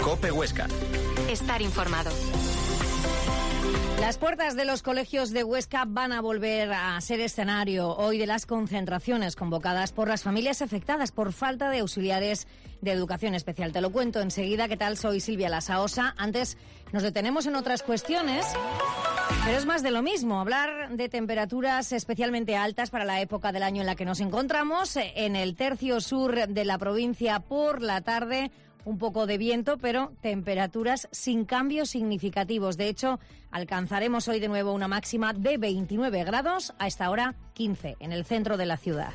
COPE Huesca. Estar informado. Las puertas de los colegios de Huesca van a volver a ser escenario hoy de las concentraciones convocadas por las familias afectadas por falta de auxiliares de educación especial. Te lo cuento enseguida. ¿Qué tal? Soy Silvia Lasaosa. Antes nos detenemos en otras cuestiones, pero es más de lo mismo. Hablar de temperaturas especialmente altas para la época del año en la que nos encontramos. En el tercio sur de la provincia por la tarde, un poco de viento, pero temperaturas sin cambios significativos. De hecho, alcanzaremos hoy de nuevo una máxima de 29 grados, a esta hora 15, en el centro de la ciudad.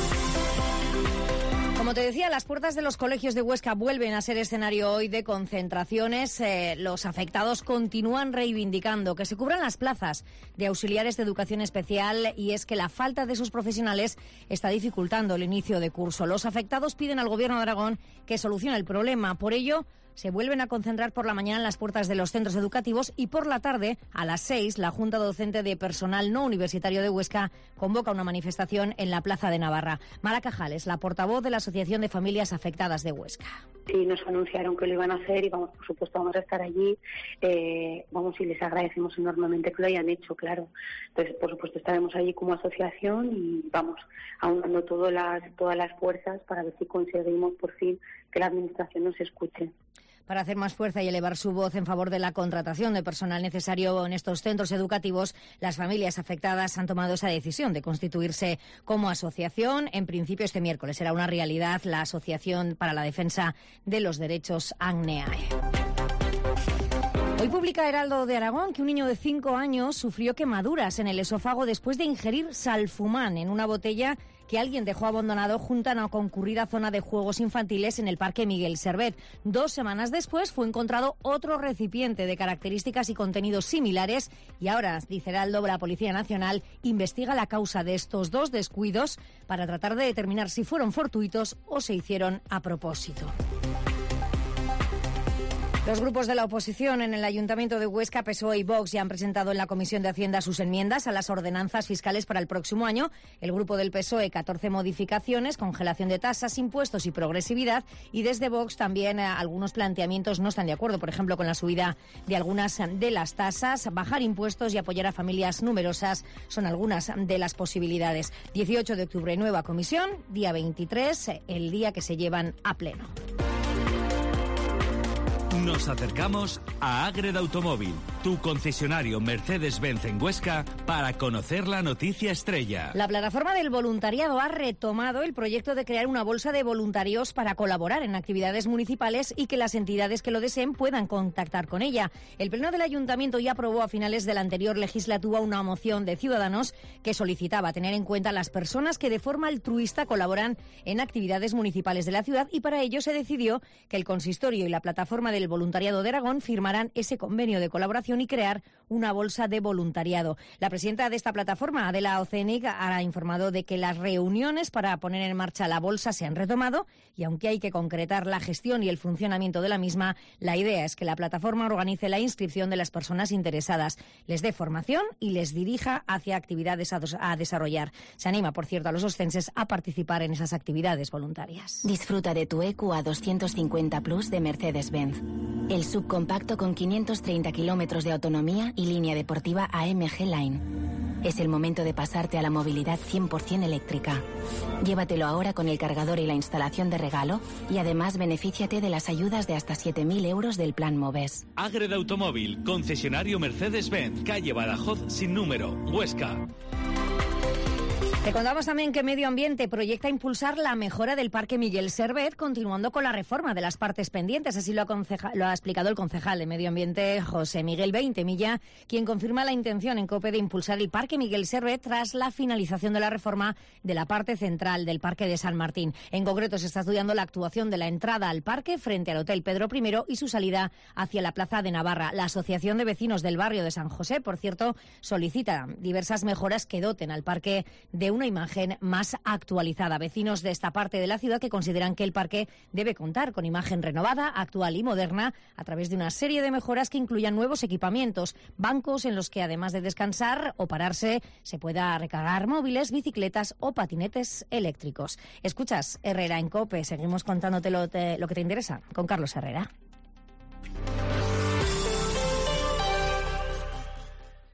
Como te decía, las puertas de los colegios de Huesca vuelven a ser escenario hoy de concentraciones. Los afectados continúan reivindicando que se cubran las plazas de auxiliares de educación especial, y es que la falta de esos profesionales está dificultando el inicio de curso. Los afectados piden al Gobierno de Aragón que solucione el problema. Por ello, se vuelven a concentrar por la mañana en las puertas de los centros educativos y por la tarde, a las 6, la Junta Docente de Personal No Universitario de Huesca convoca una manifestación en la Plaza de Navarra. Mara Cajales, la portavoz de la Asociación de Familias Afectadas de Huesca. Sí, nos anunciaron que lo iban a hacer y vamos, por supuesto, vamos a estar allí. Y les agradecemos enormemente que lo hayan hecho, claro. Entonces, por supuesto, estaremos allí como asociación y vamos aunando todas las fuerzas para ver si conseguimos por fin que la Administración nos escuche. Para hacer más fuerza y elevar su voz en favor de la contratación de personal necesario en estos centros educativos, las familias afectadas han tomado esa decisión de constituirse como asociación. En principio, este miércoles será una realidad la Asociación para la Defensa de los Derechos ACNEAE. Hoy publica Heraldo de Aragón que un niño de 5 años sufrió quemaduras en el esófago después de ingerir salfumán en una botella que alguien dejó abandonado junto a una concurrida zona de juegos infantiles en el Parque Miguel Servet. 2 semanas después fue encontrado otro recipiente de características y contenidos similares y ahora, dice Heraldo, la Policía Nacional investiga la causa de estos 2 descuidos para tratar de determinar si fueron fortuitos o se hicieron a propósito. Los grupos de la oposición en el Ayuntamiento de Huesca, PSOE y Vox, ya han presentado en la Comisión de Hacienda sus enmiendas a las ordenanzas fiscales para el próximo año. El grupo del PSOE, 14 modificaciones, congelación de tasas, impuestos y progresividad. Y desde Vox también algunos planteamientos no están de acuerdo, por ejemplo, con la subida de algunas de las tasas. Bajar impuestos y apoyar a familias numerosas son algunas de las posibilidades. 18 de octubre, nueva comisión. Día 23, el día que se llevan a pleno. Nos acercamos a Ágreda Automóvil, tu concesionario Mercedes-Benz en Huesca, para conocer la noticia estrella. La plataforma del voluntariado ha retomado el proyecto de crear una bolsa de voluntarios para colaborar en actividades municipales y que las entidades que lo deseen puedan contactar con ella. El Pleno del Ayuntamiento ya aprobó a finales de la anterior legislatura una moción de Ciudadanos que solicitaba tener en cuenta a las personas que de forma altruista colaboran en actividades municipales de la ciudad, y para ello se decidió que el consistorio y la plataforma del voluntariado de Aragón firmarán ese convenio de colaboración y crear una bolsa de voluntariado. La presidenta de esta plataforma, Adela Ocenic, ha informado de que las reuniones para poner en marcha la bolsa se han retomado y aunque hay que concretar la gestión y el funcionamiento de la misma, la idea es que la plataforma organice la inscripción de las personas interesadas, les dé formación y les dirija hacia actividades a desarrollar. Se anima, por cierto, a los ostenses a participar en esas actividades voluntarias. Disfruta de tu EQA 250 Plus de Mercedes-Benz. El subcompacto con 530 kilómetros de autonomía y línea deportiva AMG Line. Es el momento de pasarte a la movilidad 100% eléctrica. Llévatelo ahora con el cargador y la instalación de regalo y además benefíciate de las ayudas de hasta 7.000 euros del Plan Moves. Ágreda Automóvil, concesionario Mercedes-Benz, calle Badajoz sin número, Huesca. Te contamos también que Medio Ambiente proyecta impulsar la mejora del Parque Miguel Servet, continuando con la reforma de las partes pendientes. Así lo ha explicado el concejal de Medio Ambiente, José Miguel Veintemilla, quien confirma la intención en COPE de impulsar el Parque Miguel Servet tras la finalización de la reforma de la parte central del Parque de San Martín. En concreto, se está estudiando la actuación de la entrada al parque frente al Hotel Pedro I y su salida hacia la Plaza de Navarra. La Asociación de Vecinos del Barrio de San José, por cierto, solicita diversas mejoras que doten al parque de una imagen más actualizada. Vecinos de esta parte de la ciudad que consideran que el parque debe contar con imagen renovada, actual y moderna a través de una serie de mejoras que incluyan nuevos equipamientos, bancos en los que además de descansar o pararse se pueda recargar móviles, bicicletas o patinetes eléctricos. Escuchas Herrera en COPE, seguimos contándote lo que te interesa con Carlos Herrera.